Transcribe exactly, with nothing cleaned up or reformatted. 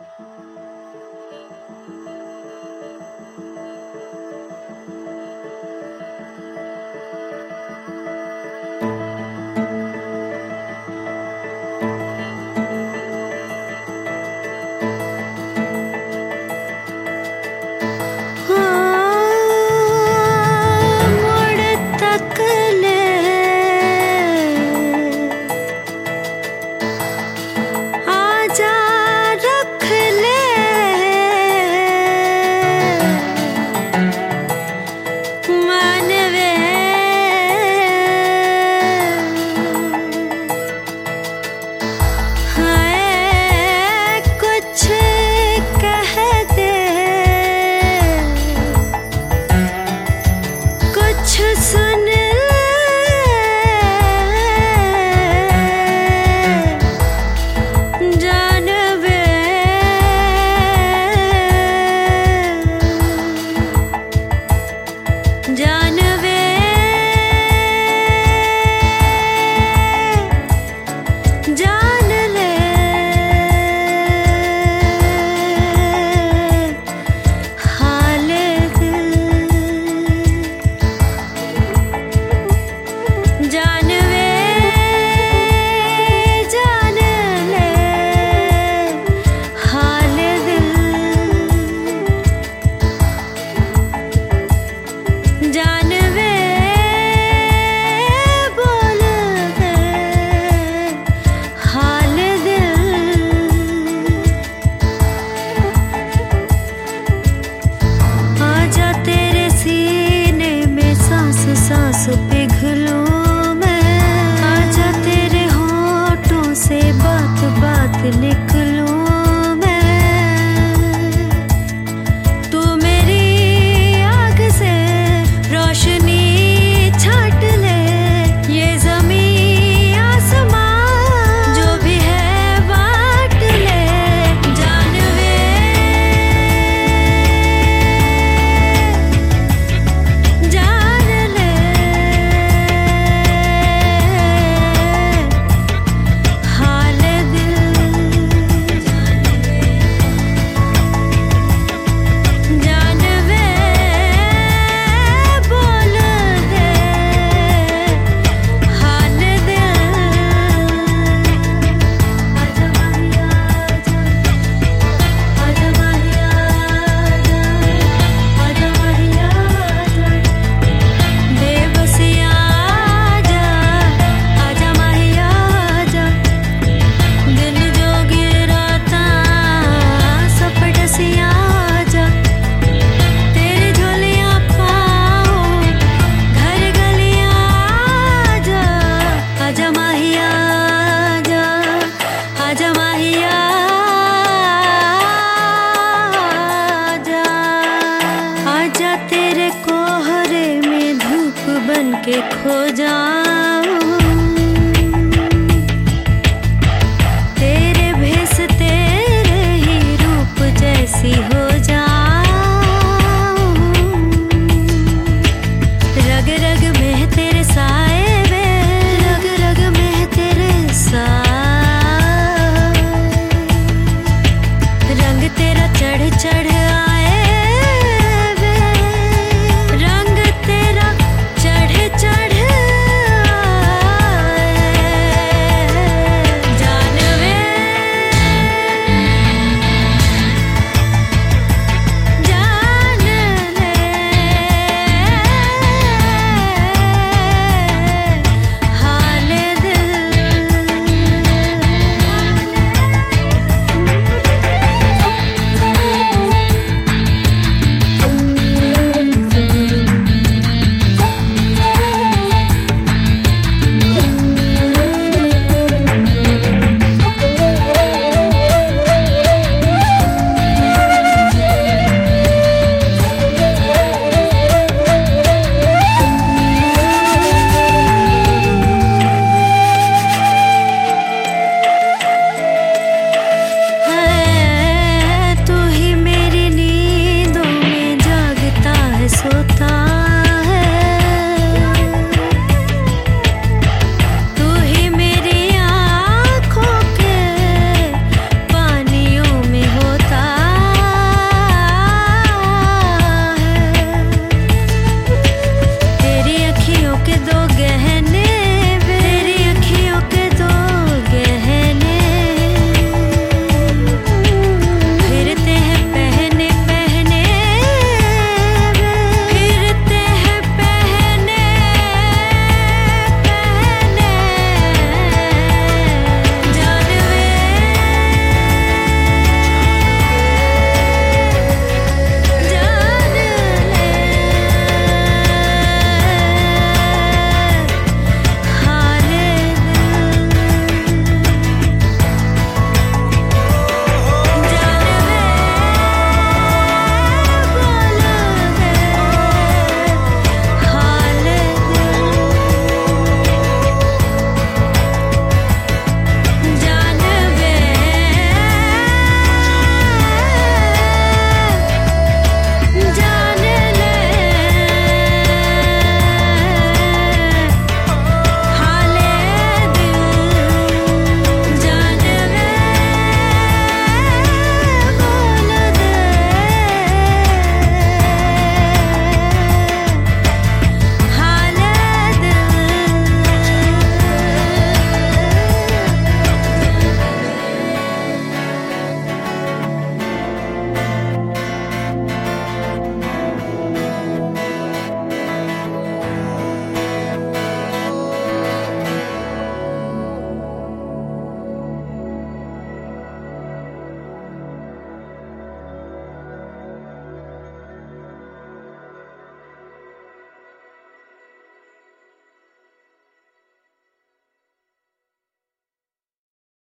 निकलूं मैं, तू मेरी आग से रोशनी छाट ले। ये ज़मीं आसमां जो भी है बांट ले। जानवे जान ले, हाल दिल जानवे बोल दे, हाल दिल। आजा माहिया आजा, आजा माहिया आजा, आजा माहिया आजा, बेबसिया आजा, आजा माहिया आजा। दिल जो गिरा था सपटसिया आजा, तेरी झोलियां पाऊं घर गलियां आजा। आजा माहिया आजा, आजा माहिया आजा, आजा तेरे कोहरे में धूप बन के खो जाऊं, तेरे भेस तेरे ही रूप जैसी हो जाऊं। रग रग में तेरे सारे